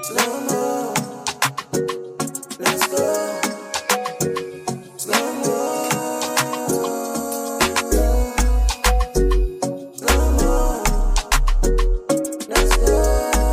Slow mo, let's go. Slow mo, slow mo, let's go.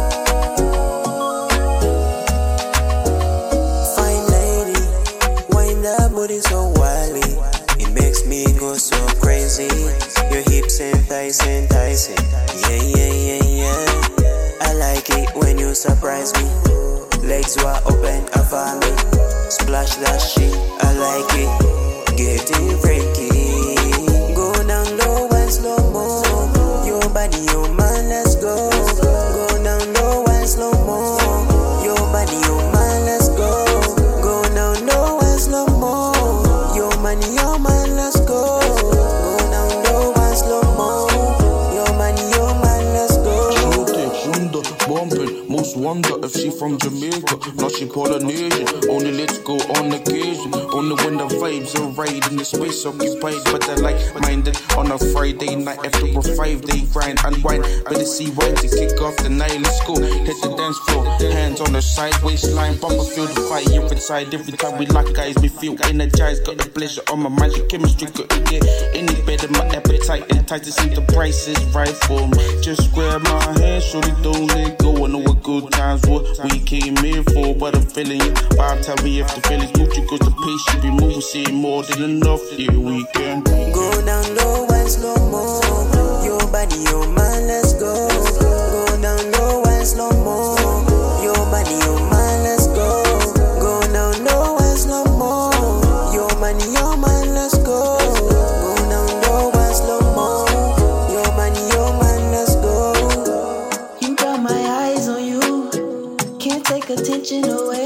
Fine lady, wind that booty so wildly. It makes me go so crazy. Your hips enticing. Yeah, yeah, yeah, yeah. I like it when you surprise me. Legs were open up for me. Splash that shit, I like it. Getting freaky. Go down low and slow mo. Your body, your man, let's go. Go down low and slow mo. Your body, your man, let's go. Go down low and slow mo. Your money, your man, let's go. Go down low and slow mo. Your money, your man, let's go. Wonder, bumping, most wonder if she from Jamaica. Now she Polynesian, only let's go on occasion. Only when the vibes are right and the space occupied. But I like minded on a Friday night after a 5-day grind. Unwind, better see wine to kick off the night. Let's go, hit the dance floor, hands on the side, waistline. Bumper feel the fire inside. Every time we lock eyes, we feel energized. Got the pleasure on my mind, your chemistry couldn't get any better. My appetite entices to see the price is right for me. Just grab my hand, shorty, don't let go. I know what good times what we came here for, but I'm feeling you. Vibe tell me if the feeling's Gucci, cause the pace should be moving, seeing more than enough. Yeah, we can go down low and slow mo. Your body, your man, let's go. Go down low and slow mo. Your body, your man, let's go. Go down low and slow mo. Your money, your man, let's go. Go down low and slow mo. Your money, your man, let's go. You got my eyes on you, can't take attention away.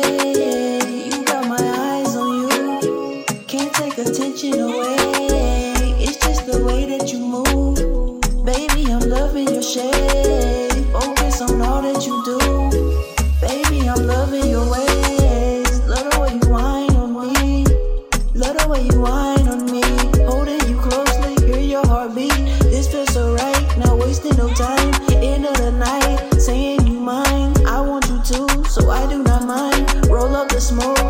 You got my eyes on you, can't take attention away. It's just the way that you move, baby. I'm loving your shape. Focus on all that you do, baby. I'm loving your ways. Love the way you whine on me, love the way you whine on me. Holding you closely, hear your heartbeat. This feels so right, not wasting no time. End of the night, saying you mine. I want you to, so I do not mind. Roll up the smoke,